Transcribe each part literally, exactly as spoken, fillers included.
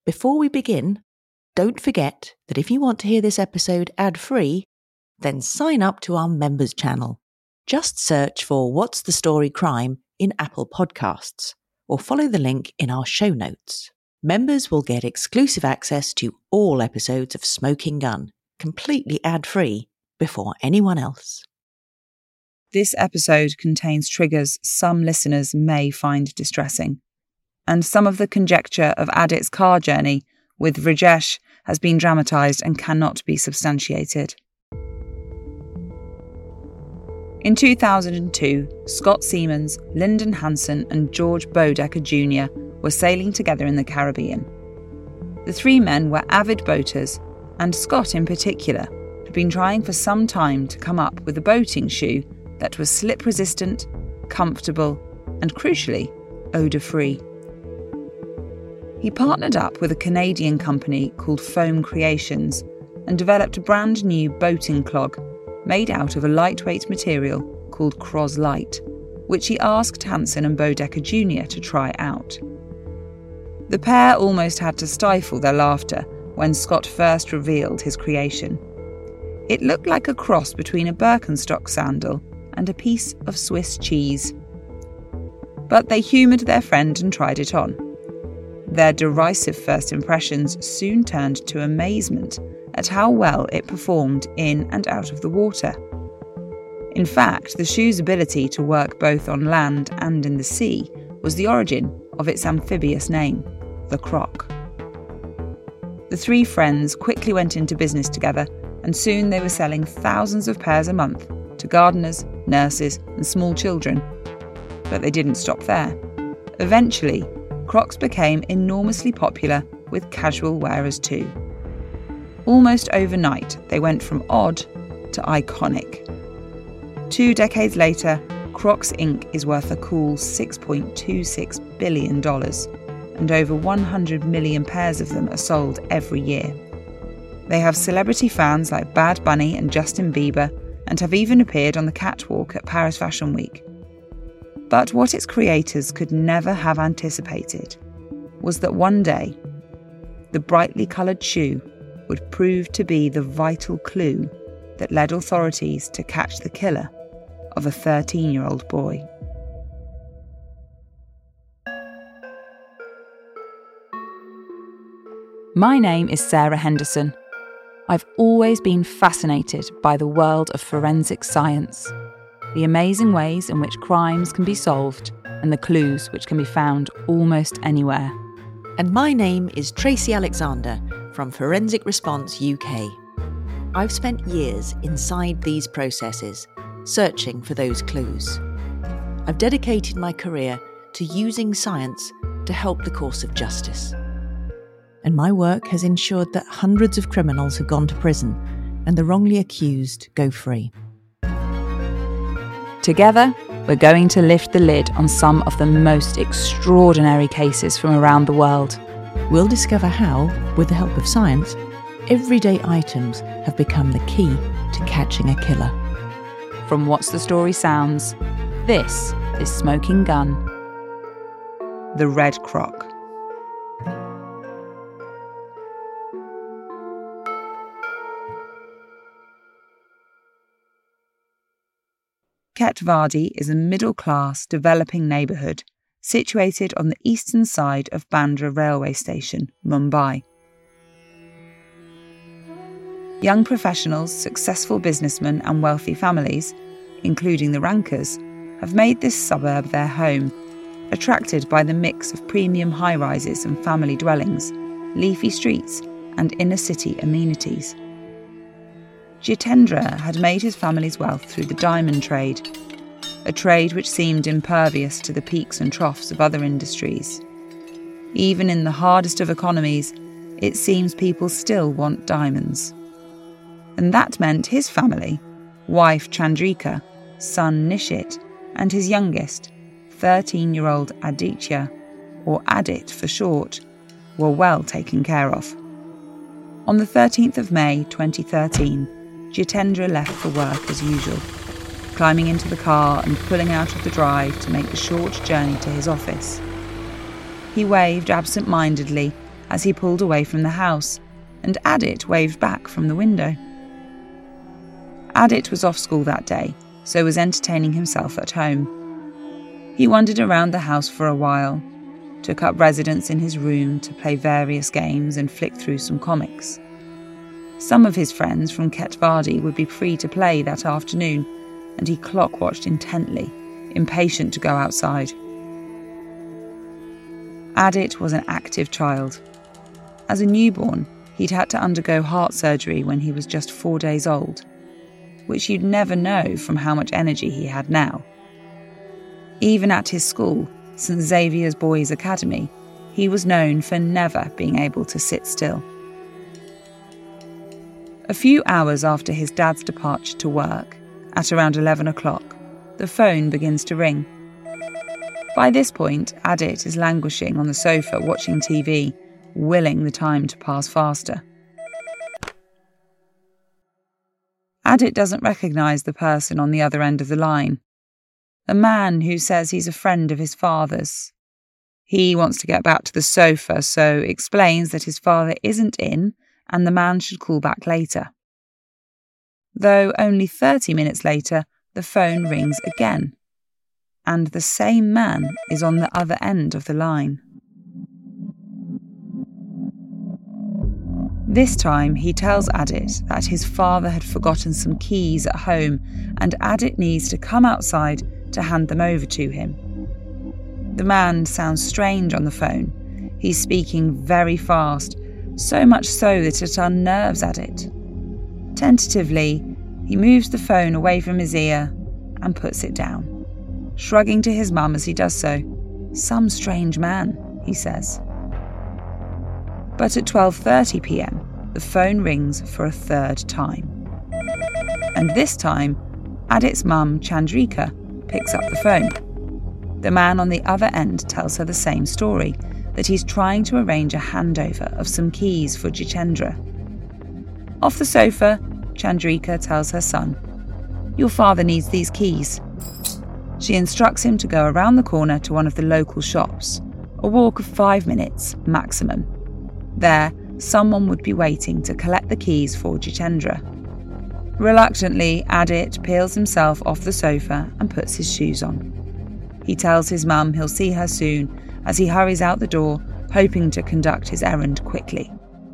Before we begin, don't forget that if you want to hear this episode ad-free, then sign up to our members channel. Just search for What's the Story Crime in Apple Podcasts, or follow the link in our show notes. Members will get exclusive access to all episodes of Smoking Gun, completely ad-free, before anyone else. This episode contains triggers some listeners may find distressing, and some of the conjecture of Adit's car journey with Rajesh has been dramatised and cannot be substantiated. In two thousand two, Scott Siemens, Lyndon Hanson and George Bodecker Junior were sailing together in the Caribbean. The three men were avid boaters, and Scott in particular had been trying for some time to come up with a boating shoe that was slip-resistant, comfortable, and crucially, odour-free. He partnered up with a Canadian company called Foam Creations and developed a brand new boating clog made out of a lightweight material called Croslite, which he asked Hanson and Bodecker Junior to try out. The pair almost had to stifle their laughter when Scott first revealed his creation. It looked like a cross between a Birkenstock sandal and a piece of Swiss cheese. But they humoured their friend and tried it on. Their derisive first impressions soon turned to amazement at how well it performed in and out of the water. In fact, the shoe's ability to work both on land and in the sea was the origin of its amphibious name, the Croc. The three friends quickly went into business together, and soon they were selling thousands of pairs a month to gardeners, nurses, and small children. But they didn't stop there. Eventually, Crocs became enormously popular with casual wearers too. Almost overnight, they went from odd to iconic. Two decades later, Crocs Incorporated is worth a cool six point two six billion dollars, and over one hundred million pairs of them are sold every year. They have celebrity fans like Bad Bunny and Justin Bieber, and have even appeared on the catwalk at Paris Fashion Week. But what its creators could never have anticipated was that one day, the brightly coloured shoe would prove to be the vital clue that led authorities to catch the killer of a thirteen-year-old boy. My name is Sarah Henderson. I've always been fascinated by the world of forensic science, the amazing ways in which crimes can be solved, and the clues which can be found almost anywhere. And my name is Tracy Alexander from Forensic Response U K. I've spent years inside these processes, searching for those clues. I've dedicated my career to using science to help the course of justice. And my work has ensured that hundreds of criminals have gone to prison and the wrongly accused go free. Together, we're going to lift the lid on some of the most extraordinary cases from around the world. We'll discover how, with the help of science, everyday items have become the key to catching a killer. From What's the Story Sounds, this is Smoking Gun. The Red Croc. Ketwadi is a middle-class, developing neighbourhood situated on the eastern side of Bandra railway station, Mumbai. Young professionals, successful businessmen and wealthy families, including the Rankers, have made this suburb their home, attracted by the mix of premium high-rises and family dwellings, leafy streets and inner-city amenities. Jitendra had made his family's wealth through the diamond trade, a trade which seemed impervious to the peaks and troughs of other industries. Even in the hardest of economies, it seems people still want diamonds. And that meant his family, wife Chandrika, son Nishit, and his youngest, thirteen-year-old Aditya, or Adit for short, were well taken care of. On the thirteenth of May twenty thirteen, Jitendra left for work as usual, climbing into the car and pulling out of the drive to make the short journey to his office. He waved absent-mindedly as he pulled away from the house, and Adit waved back from the window. Adit was off school that day, so was entertaining himself at home. He wandered around the house for a while, took up residence in his room to play various games and flick through some comics. Some of his friends from Ketvardi would be free to play that afternoon, and he clock-watched intently, impatient to go outside. Adit was an active child. As a newborn, he'd had to undergo heart surgery when he was just four days old, which you'd never know from how much energy he had now. Even at his school, Saint Xavier's Boys' Academy, he was known for never being able to sit still. A few hours after his dad's departure to work, at around eleven o'clock, the phone begins to ring. By this point, Adit is languishing on the sofa watching T V, willing the time to pass faster. Adit doesn't recognise the person on the other end of the line. A man who says he's a friend of his father's. He wants to get back to the sofa, so explains that his father isn't in and the man should call back later. Though only thirty minutes later, the phone rings again, and the same man is on the other end of the line. This time, he tells Adit that his father had forgotten some keys at home and Adit needs to come outside to hand them over to him. The man sounds strange on the phone. He's speaking very fast, so much so that it unnerves Adit. Tentatively, he moves the phone away from his ear and puts it down, shrugging to his mum as he does so. "Some strange man," he says. But at twelve thirty p.m, the phone rings for a third time. And this time, Adit's mum, Chandrika, picks up the phone. The man on the other end tells her the same story, that he's trying to arrange a handover of some keys for Jitendra. Off the sofa, Chandrika tells her son, "Your father needs these keys." She instructs him to go around the corner to one of the local shops, a walk of five minutes maximum. There, someone would be waiting to collect the keys for Jitendra. Reluctantly, Adit peels himself off the sofa and puts his shoes on. He tells his mum he'll see her soon as he hurries out the door, hoping to conduct his errand quickly.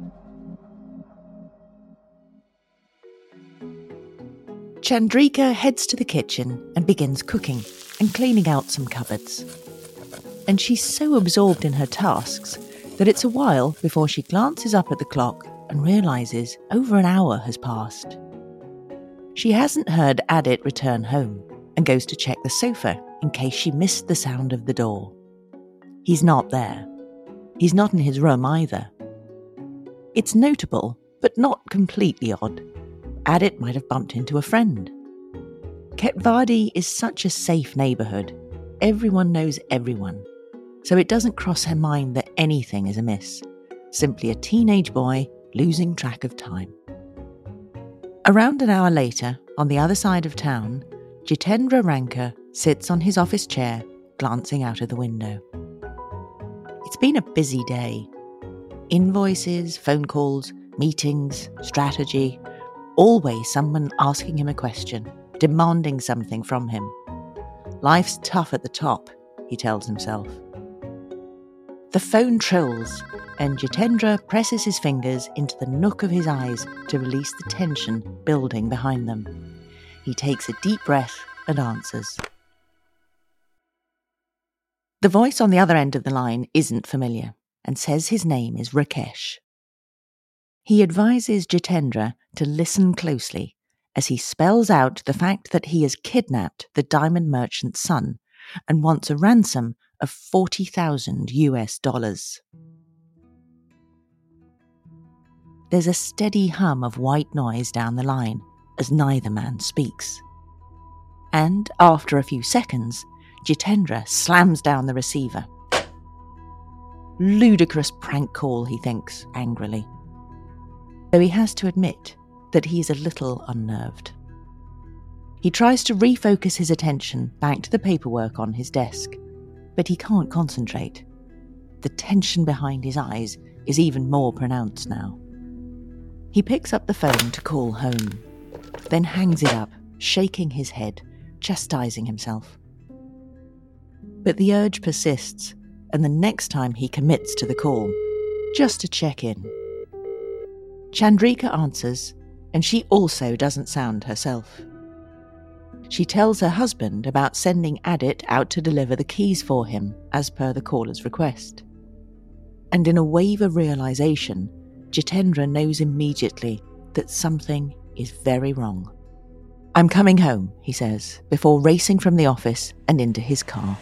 Chandrika heads to the kitchen and begins cooking and cleaning out some cupboards. And she's so absorbed in her tasks that it's a while before she glances up at the clock and realises over an hour has passed. She hasn't heard Adit return home and goes to check the sofa in case she missed the sound of the door. He's not there. He's not in his room either. It's notable, but not completely odd. Adit might have bumped into a friend. Ketvardi is such a safe neighbourhood. Everyone knows everyone. So it doesn't cross her mind that anything is amiss. Simply a teenage boy losing track of time. Around an hour later, on the other side of town, Jitendra Rankar sits on his office chair, glancing out of the window. It's been a busy day. Invoices, phone calls, meetings, strategy. Always someone asking him a question, demanding something from him. Life's tough at the top, he tells himself. The phone trills, and Jitendra presses his fingers into the nook of his eyes to release the tension building behind them. He takes a deep breath and answers. The voice on the other end of the line isn't familiar and says his name is Rakesh. He advises Jitendra to listen closely as he spells out the fact that he has kidnapped the diamond merchant's son and wants a ransom of forty thousand U S dollars. There's a steady hum of white noise down the line as neither man speaks. And after a few seconds, Jitendra slams down the receiver. Ludicrous prank call, he thinks angrily. Though he has to admit that he is a little unnerved. He tries to refocus his attention back to the paperwork on his desk, but he can't concentrate. The tension behind his eyes is even more pronounced now. He picks up the phone to call home, then hangs it up, shaking his head, chastising himself. But the urge persists, and the next time he commits to the call, just to check in. Chandrika answers, and she also doesn't sound herself. She tells her husband about sending Adit out to deliver the keys for him, as per the caller's request. And in a wave of realisation, Jitendra knows immediately that something is very wrong. "I'm coming home," he says, before racing from the office and into his car.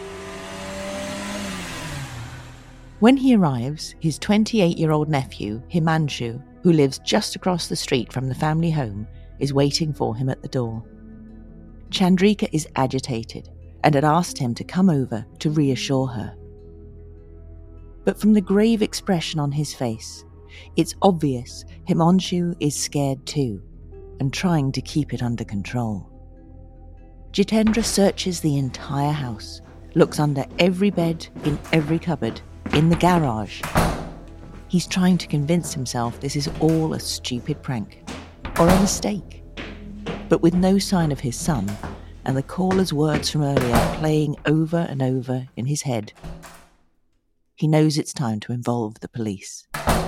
When he arrives, his twenty-eight-year-old nephew, Himanshu, who lives just across the street from the family home, is waiting for him at the door. Chandrika is agitated and had asked him to come over to reassure her. But from the grave expression on his face, it's obvious Himanshu is scared too and trying to keep it under control. Jitendra searches the entire house, looks under every bed, in every cupboard, in the garage. He's trying to convince himself this is all a stupid prank or a mistake. But with no sign of his son, and the caller's words from earlier playing over and over in his head, he knows it's time to involve the police.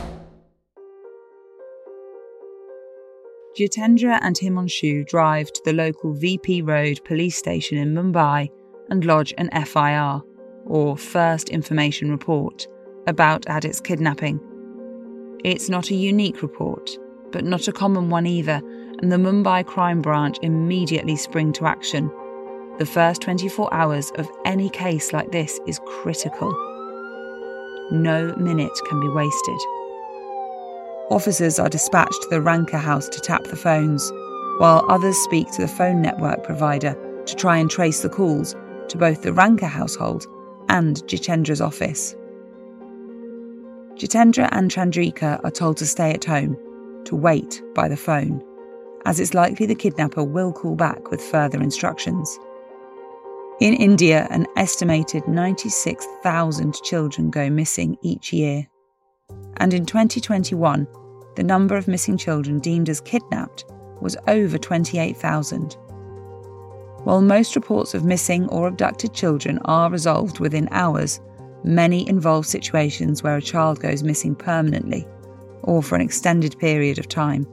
Jitendra and Himanshu drive to the local V P Road police station in Mumbai and lodge an F I R, or First Information Report, about Adit's kidnapping. It's not a unique report, but not a common one either, and the Mumbai Crime Branch immediately spring to action. The first twenty-four hours of any case like this is critical. No minute can be wasted. Officers are dispatched to the Ranka house to tap the phones, while others speak to the phone network provider to try and trace the calls to both the Ranka household and Jitendra's office. Jitendra and Chandrika are told to stay at home, to wait by the phone, as it's likely the kidnapper will call back with further instructions. In India, an estimated ninety-six thousand children go missing each year. And in twenty twenty-one, the number of missing children deemed as kidnapped was over twenty-eight thousand. While most reports of missing or abducted children are resolved within hours, many involve situations where a child goes missing permanently or for an extended period of time.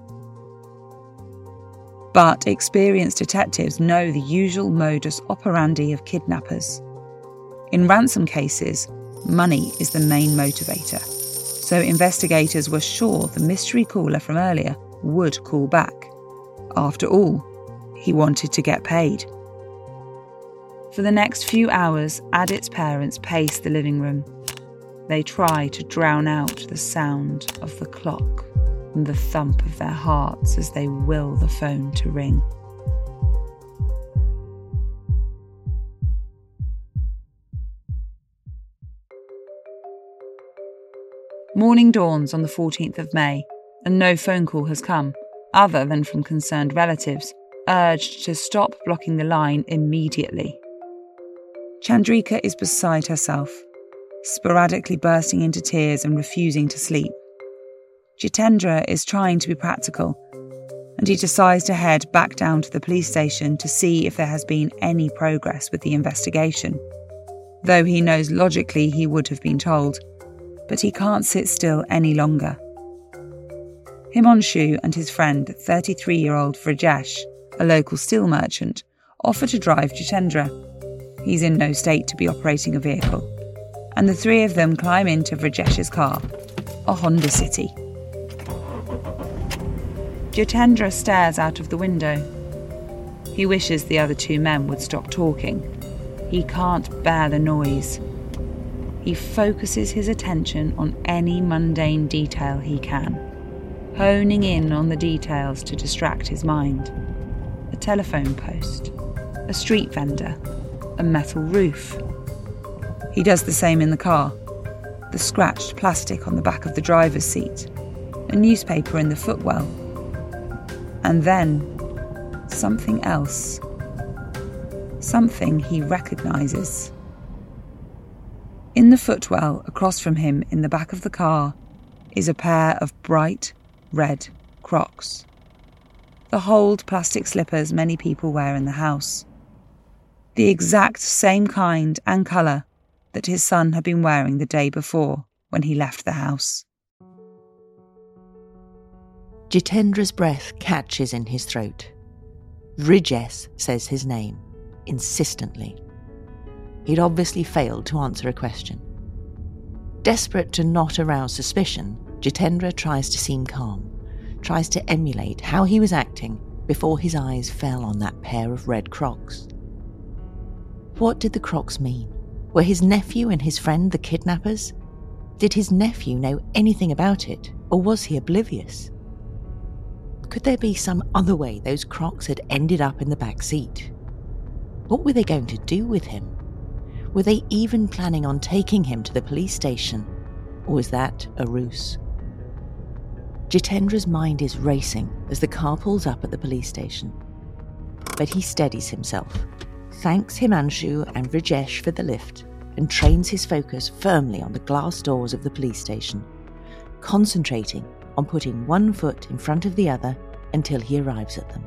But experienced detectives know the usual modus operandi of kidnappers. In ransom cases, money is the main motivator, so investigators were sure the mystery caller from earlier would call back. After all, he wanted to get paid. For the next few hours, Adit's parents pace the living room. They try to drown out the sound of the clock and the thump of their hearts as they will the phone to ring. Morning dawns on the fourteenth of May, and no phone call has come, other than from concerned relatives, urged to stop blocking the line immediately. Chandrika is beside herself, sporadically bursting into tears and refusing to sleep. Jitendra is trying to be practical, and he decides to head back down to the police station to see if there has been any progress with the investigation, though he knows logically he would have been told, but he can't sit still any longer. Himanshu and his friend, thirty-three-year-old Vrajesh, a local steel merchant, offer to drive Jitendra. He's in no state to be operating a vehicle, and the three of them climb into Vrajesh's car, a Honda City. Jitendra stares out of the window. He wishes the other two men would stop talking. He can't bear the noise. He focuses his attention on any mundane detail he can, honing in on the details to distract his mind. A telephone post, a street vendor, a metal roof. He does the same in the car. The scratched plastic on the back of the driver's seat, a newspaper in the footwell. And then, something else. Something he recognises. In the footwell across from him in the back of the car is a pair of bright red Crocs, the holed plastic slippers many people wear in the house. The exact same kind and colour that his son had been wearing the day before when he left the house. Jitendra's breath catches in his throat. Vrijesh says his name, insistently. He'd obviously failed to answer a question. Desperate to not arouse suspicion, Jitendra tries to seem calm, tries to emulate how he was acting before his eyes fell on that pair of red Crocs. What did the Crocs mean? Were his nephew and his friend the kidnappers? Did his nephew know anything about it, or was he oblivious? Could there be some other way those Crocs had ended up in the back seat? What were they going to do with him? Were they even planning on taking him to the police station, or was that a ruse? Jitendra's mind is racing as the car pulls up at the police station. But he steadies himself, thanks Himanshu and Vrijesh for the lift, and trains his focus firmly on the glass doors of the police station, concentrating on putting one foot in front of the other until he arrives at them.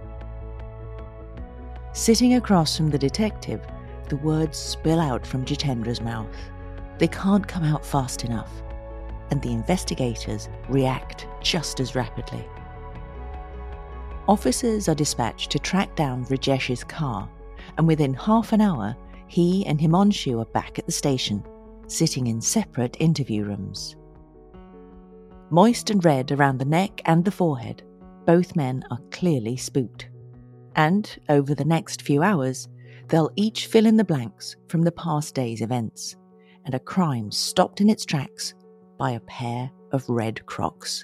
Sitting across from the detective, the words spill out from Jitendra's mouth. They can't come out fast enough, and the investigators react just as rapidly. Officers are dispatched to track down Vrijesh's car, and within half an hour, he and Himanshu are back at the station, sitting in separate interview rooms. Moist and red around the neck and the forehead, both men are clearly spooked. And, over the next few hours, they'll each fill in the blanks from the past day's events, and a crime stopped in its tracks by a pair of red Crocs.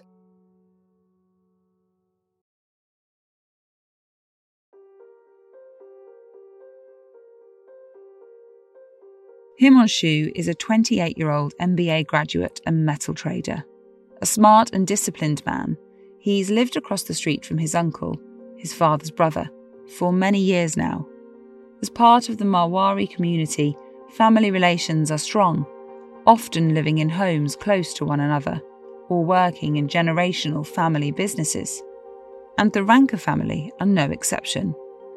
Himanshu is a twenty-eight-year-old M B A graduate and metal trader. A smart and disciplined man, he's lived across the street from his uncle, his father's brother, for many years now. As part of the Marwari community, family relations are strong, often living in homes close to one another, or working in generational family businesses. And the Ranka family are no exception.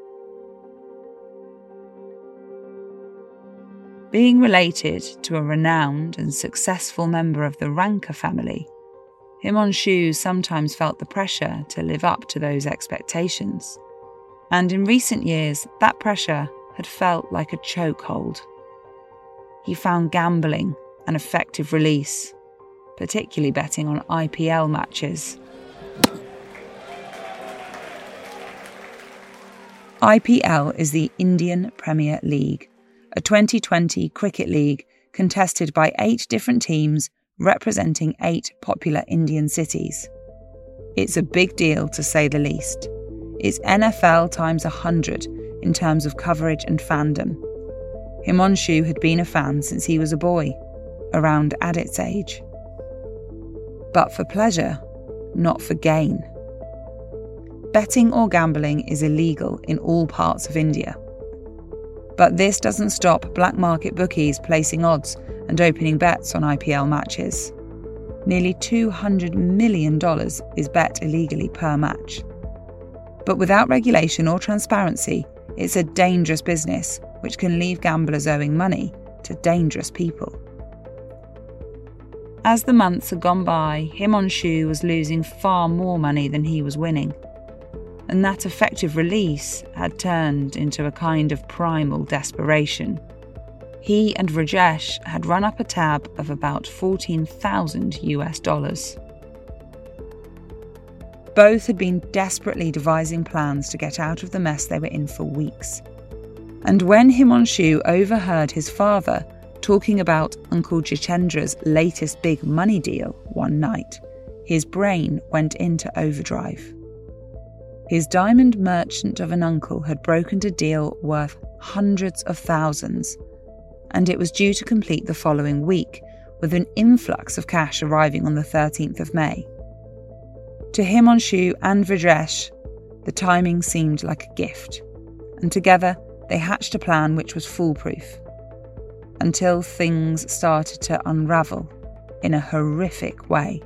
Being related to a renowned and successful member of the Ranka family, Himanshu sometimes felt the pressure to live up to those expectations. And in recent years, that pressure had felt like a chokehold. He found gambling an effective release, particularly betting on I P L matches. I P L is the Indian Premier League, a twenty twenty cricket league contested by eight different teams representing eight popular Indian cities. It's a big deal, to say the least. It's N F L times one hundred in terms of coverage and fandom. Himanshu had been a fan since he was a boy, around Adit's age. But for pleasure, not for gain. Betting or gambling is illegal in all parts of India. But this doesn't stop black market bookies placing odds and opening bets on I P L matches. Nearly two hundred million dollars is bet illegally per match. But without regulation or transparency, it's a dangerous business which can leave gamblers owing money to dangerous people. As the months had gone by, Himanshu was losing far more money than he was winning. And that effective release had turned into a kind of primal desperation. He and Vrijesh had run up a tab of about fourteen thousand US dollars. Both had been desperately devising plans to get out of the mess they were in for weeks. And when Himanshu overheard his father talking about Uncle Jitendra's latest big money deal one night, his brain went into overdrive. His diamond merchant of an uncle had brokered a deal worth hundreds of thousands, and it was due to complete the following week, with an influx of cash arriving on the thirteenth of May. To Himanshu and Vrijesh, the timing seemed like a gift, and together they hatched a plan which was foolproof. until things started to unravel in a horrific way.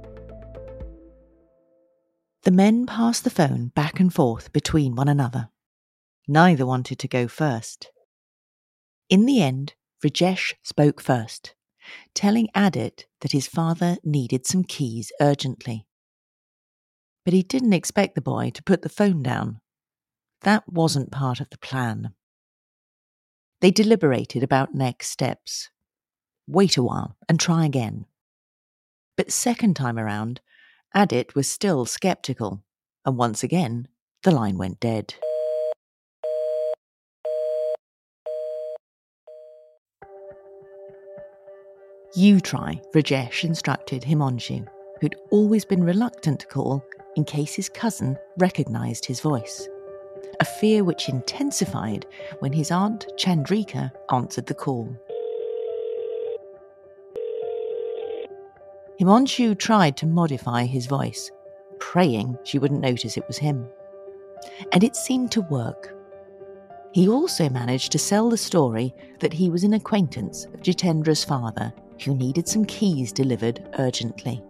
The men passed the phone back and forth between one another. Neither wanted to go first. In the end, Rajesh spoke first, telling Adit that his father needed some keys urgently. But he didn't expect the boy to put the phone down. That wasn't part of the plan. They deliberated about next steps. Wait a while and try again. But second time around, Adit was still sceptical, and once again, the line went dead. You try, Rajesh instructed Himanshu, who'd always been reluctant to call in case his cousin recognised his voice, a fear which intensified when his aunt Chandrika answered the call. Himanshu tried to modify his voice, praying she wouldn't notice it was him. And it seemed to work. He also managed to sell the story that he was an acquaintance of Jitendra's father who needed some keys delivered urgently.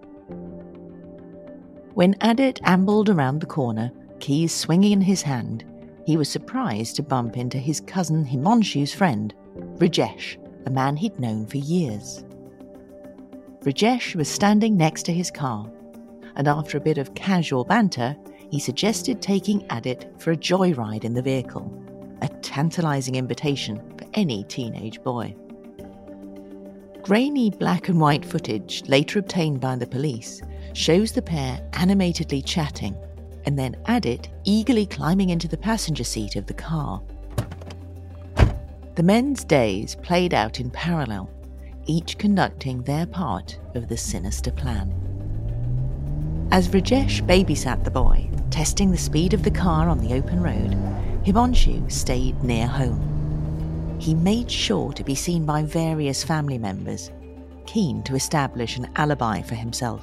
When Adit ambled around the corner, keys swinging in his hand, he was surprised to bump into his cousin Himanshu's friend, Rajesh, a man he'd known for years. Rajesh was standing next to his car, and after a bit of casual banter, he suggested taking Adit for a joyride in the vehicle, a tantalising invitation for any teenage boy. Grainy black and white footage, later obtained by the police, shows the pair animatedly chatting, and then Adit eagerly climbing into the passenger seat of the car. The men's days played out in parallel, each conducting their part of the sinister plan. As Rajesh babysat the boy, testing the speed of the car on the open road, Himanshu stayed near home. He made sure to be seen by various family members, keen to establish an alibi for himself.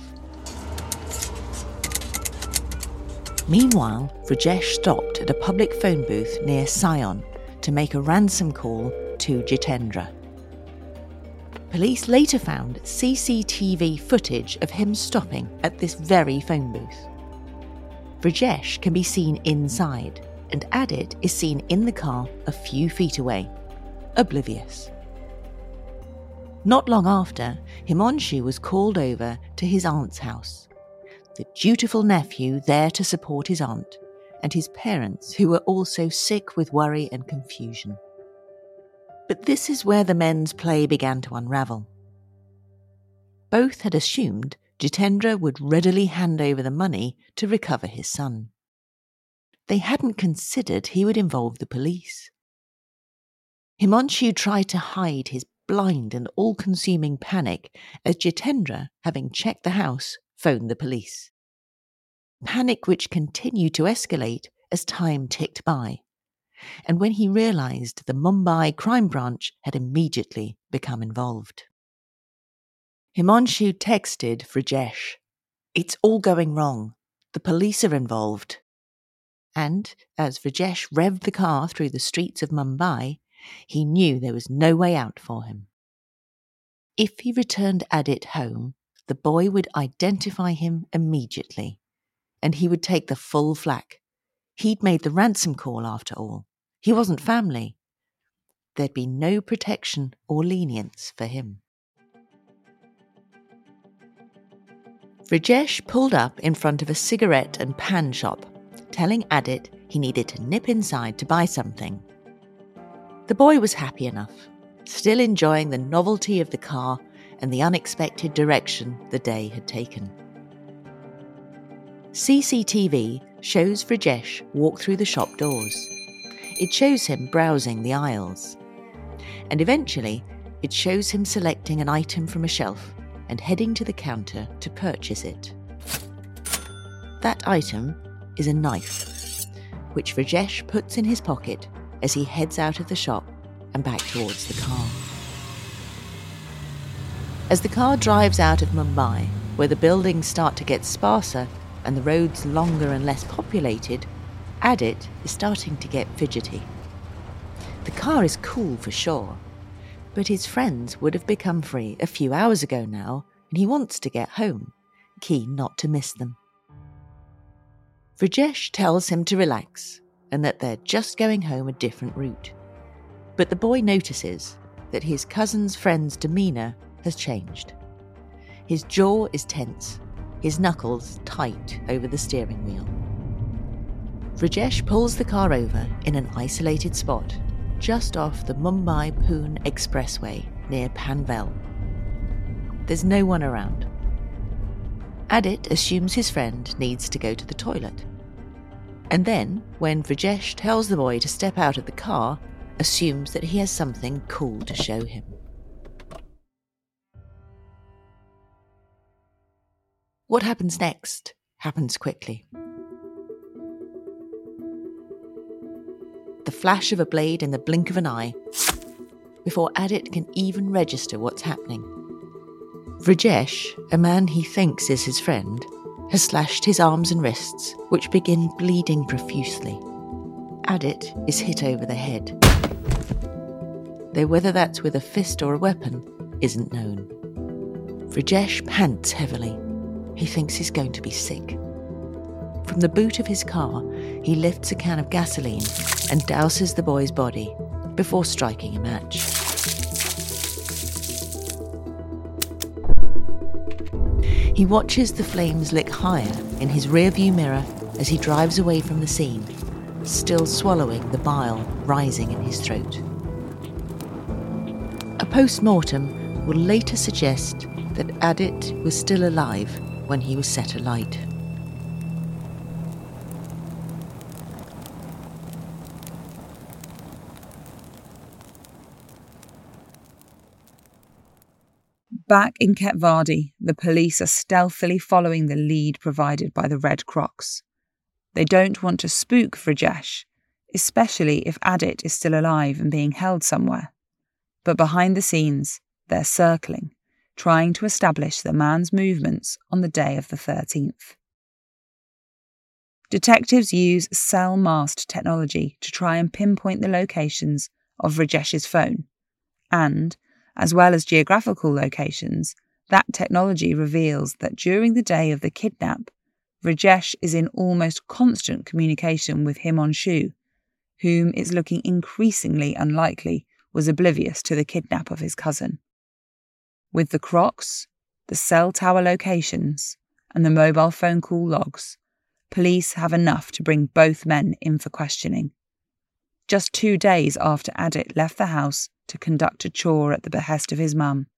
Meanwhile, Rajesh stopped at a public phone booth near Sion to make a ransom call to Jitendra. Police later found C C T V footage of him stopping at this very phone booth. Rajesh can be seen inside, and Adit is seen in the car a few feet away, oblivious. Not long after, Himanshu was called over to his aunt's house, the dutiful nephew there to support his aunt, and his parents who were also sick with worry and confusion. But this is where the men's play began to unravel. Both had assumed Jitendra would readily hand over the money to recover his son. They hadn't considered he would involve the police. Himanshu tried to hide his blind and all-consuming panic as Jitendra, having checked the house, phoned the police. Panic which continued to escalate as time ticked by, and when he realised the Mumbai crime branch had immediately become involved. Himanshu texted Rajesh, "It's all going wrong. The police are involved." And as Rajesh revved the car through the streets of Mumbai, he knew there was no way out for him. If he returned Adit home, the boy would identify him immediately, and he would take the full flak. He'd made the ransom call after all. He wasn't family. There'd be no protection or lenience for him. Rajesh pulled up in front of a cigarette and pan shop, telling Adit he needed to nip inside to buy something. The boy was happy enough, still enjoying the novelty of the car and the unexpected direction the day had taken. C C T V shows Rajesh walk through the shop doors. It shows him browsing the aisles. And eventually, it shows him selecting an item from a shelf and heading to the counter to purchase it. That item is a knife, which Rajesh puts in his pocket as he heads out of the shop and back towards the car. As the car drives out of Mumbai, where the buildings start to get sparser and the roads longer and less populated, Adit is starting to get fidgety. The car is cool for sure, But his friends would have become free a few hours ago now, and he wants to get home, keen not to miss them. Vrajesh tells him to relax and that they're just going home a different route. But the boy notices that his cousin's friend's demeanour has changed. His jaw is tense, his knuckles tight over the steering wheel. Vrajesh pulls the car over in an isolated spot just off the Mumbai-Pune Expressway near Panvel. There's no one around. Adit assumes his friend needs to go to the toilet. And then, when Vrajesh tells the boy to step out of the car, assumes that he has something cool to show him. What happens next happens quickly. The flash of a blade in the blink of an eye, before Adit can even register what's happening. Vrajesh, a man he thinks is his friend, has slashed his arms and wrists, which begin bleeding profusely. Adit is hit over the head, though whether that's with a fist or a weapon isn't known. Vrajesh pants heavily. He thinks he's going to be sick. From the boot of his car, he lifts a can of gasoline and douses the boy's body before striking a match. He watches the flames lick higher in his rearview mirror as he drives away from the scene, still swallowing the bile rising in his throat. A post-mortem will later suggest that Adit was still alive when he was set alight. Back in Ketvardi, the police are stealthily following the lead provided by the Red Crocs. They don't want to spook Vrajesh, especially if Adit is still alive and being held somewhere. But behind the scenes, they're circling, trying to establish the man's movements on the day of the thirteenth. Detectives use cell-masked technology to try and pinpoint the locations of Vrajesh's phone, and, as well as geographical locations, that technology reveals that during the day of the kidnap, Vrajesh is in almost constant communication with Himanshu, whom it's looking increasingly unlikely was oblivious to the kidnap of his cousin. With the Crocs, the cell tower locations, and the mobile phone call logs, police have enough to bring both men in for questioning. Just two days after Adit left the house to conduct a chore at the behest of his mum.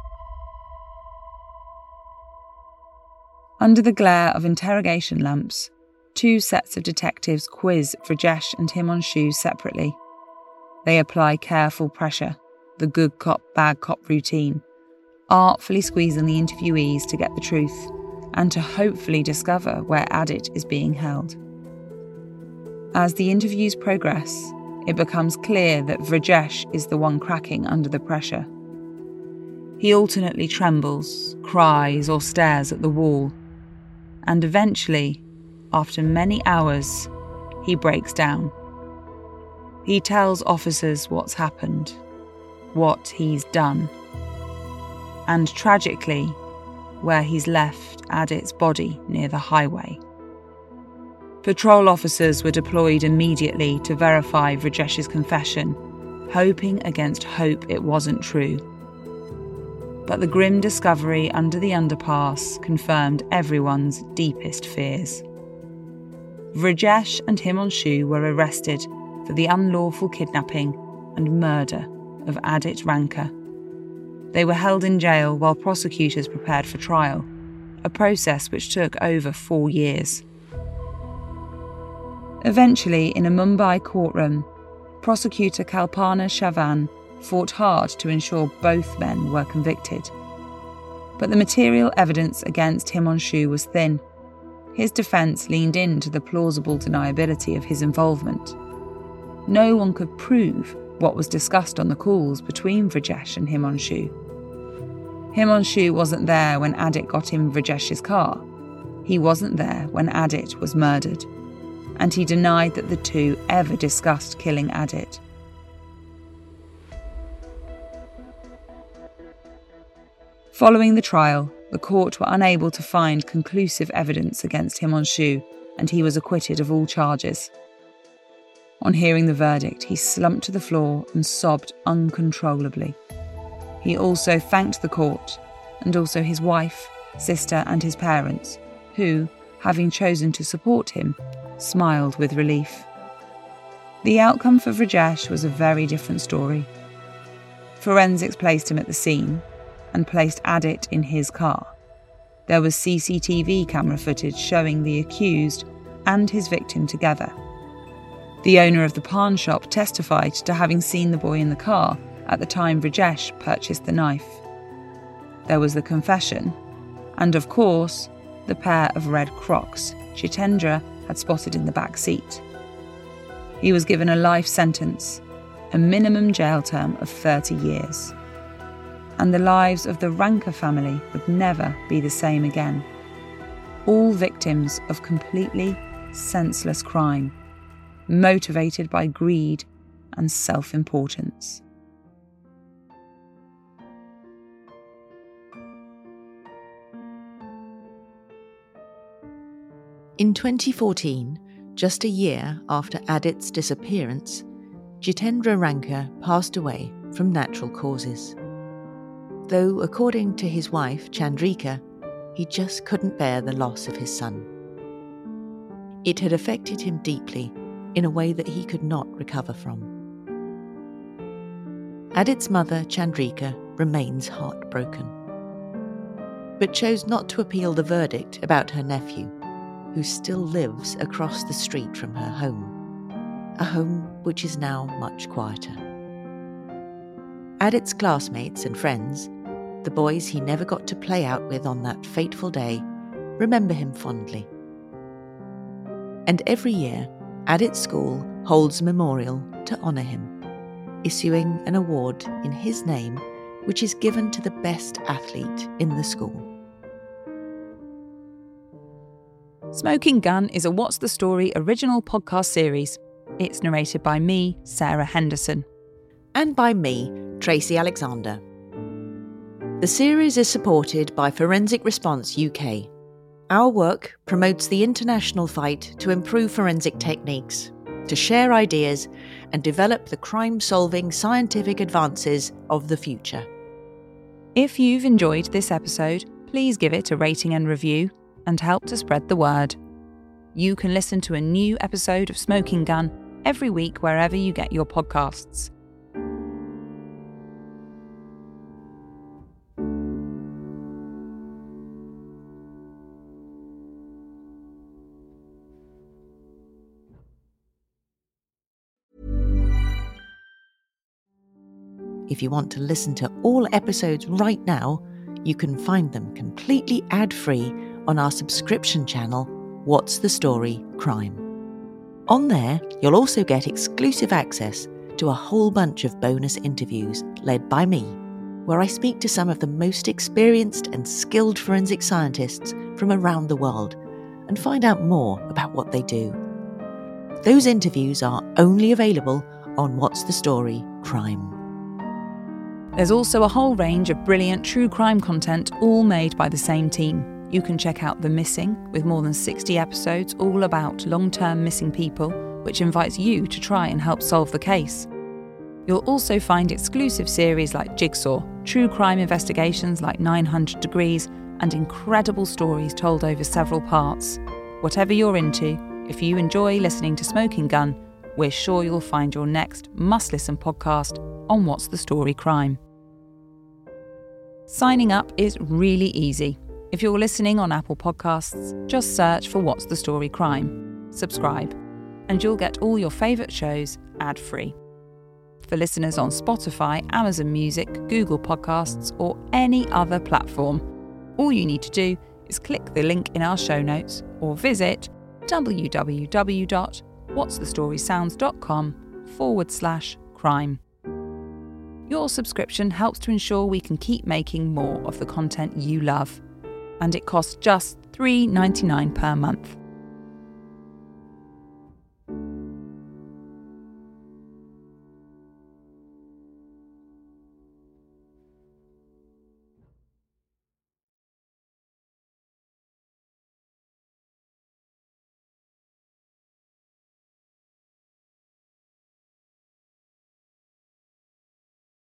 Under the glare of interrogation lamps, two sets of detectives quiz Vrajesh and Himanshu separately. They apply careful pressure, the good cop, bad cop routine, artfully squeezing the interviewees to get the truth and to hopefully discover where Adit is being held. As the interviews progress, it becomes clear that Vrajesh is the one cracking under the pressure. He alternately trembles, cries, or stares at the wall, and eventually, after many hours, he breaks down. He tells officers what's happened, what he's done, and tragically, where he's left Adit's body near the highway. Patrol officers were deployed immediately to verify Vrajesh's confession, hoping against hope it wasn't true. But the grim discovery under the underpass confirmed everyone's deepest fears. Vrajesh and Himanshu were arrested for the unlawful kidnapping and murder of Adit Ranka. They were held in jail while prosecutors prepared for trial, a process which took over four years. Eventually, in a Mumbai courtroom, prosecutor Kalpana Chavan fought hard to ensure both men were convicted. But the material evidence against Himanshu was thin. His defence leaned into the plausible deniability of his involvement. No one could prove what was discussed on the calls between Vrajesh and Himanshu. Himanshu wasn't there when Adit got in Vrajesh's car. He wasn't there when Adit was murdered. And he denied that the two ever discussed killing Adit. Following the trial, the court were unable to find conclusive evidence against Himanshu, and he was acquitted of all charges. On hearing the verdict, he slumped to the floor and sobbed uncontrollably. He also thanked the court, and also his wife, sister and his parents, who, having chosen to support him, smiled with relief. The outcome for Vrajesh was a very different story. Forensics placed him at the scene and placed Adit in his car. There was C C T V camera footage showing the accused and his victim together. The owner of the pawn shop testified to having seen the boy in the car at the time Vrajesh purchased the knife. There was the confession, and of course, the pair of red Crocs Jitendra had spotted in the back seat. He was given a life sentence, a minimum jail term of thirty years. And the lives of the Ranker family would never be the same again. All victims of completely senseless crime, motivated by greed and self-importance. In twenty fourteen, just a year after Adit's disappearance, Jitendra Ranker passed away from natural causes. Though, according to his wife, Chandrika, he just couldn't bear the loss of his son. It had affected him deeply in a way that he could not recover from. Adit's mother, Chandrika, remains heartbroken, but chose not to appeal the verdict about her nephew, who still lives across the street from her home, a home which is now much quieter. Adit's classmates and friends, the boys he never got to play out with on that fateful day, remember him fondly. And every year, Adit's school holds a memorial to honour him, issuing an award in his name which is given to the best athlete in the school. Smoking Gun is a What's the Story original podcast series. It's narrated by me, Sarah Henderson. And by me, Tracy Alexander. The series is supported by Forensic Response U K. Our work promotes the international fight to improve forensic techniques, to share ideas and develop the crime-solving scientific advances of the future. If you've enjoyed this episode, please give it a rating and review and help to spread the word. You can listen to a new episode of Smoking Gun every week wherever you get your podcasts. If you want to listen to all episodes right now, you can find them completely ad-free on our subscription channel, What's the Story Crime. On there, you'll also get exclusive access to a whole bunch of bonus interviews led by me, where I speak to some of the most experienced and skilled forensic scientists from around the world and find out more about what they do. Those interviews are only available on What's the Story Crime. There's also a whole range of brilliant true crime content, all made by the same team. You can check out The Missing, with more than sixty episodes all about long-term missing people, which invites you to try and help solve the case. You'll also find exclusive series like Jigsaw, true crime investigations like nine hundred degrees, and incredible stories told over several parts. Whatever you're into, if you enjoy listening to Smoking Gun, we're sure you'll find your next must-listen podcast on What's the Story Crime. Signing up is really easy. If you're listening on Apple Podcasts, just search for What's the Story Crime, subscribe, and you'll get all your favourite shows ad-free. For listeners on Spotify, Amazon Music, Google Podcasts, or any other platform, all you need to do is click the link in our show notes or visit www.whatsthestorysounds.com forward slash crime. Your subscription helps to ensure we can keep making more of the content you love, and it costs just three dollars and ninety-nine cents per month.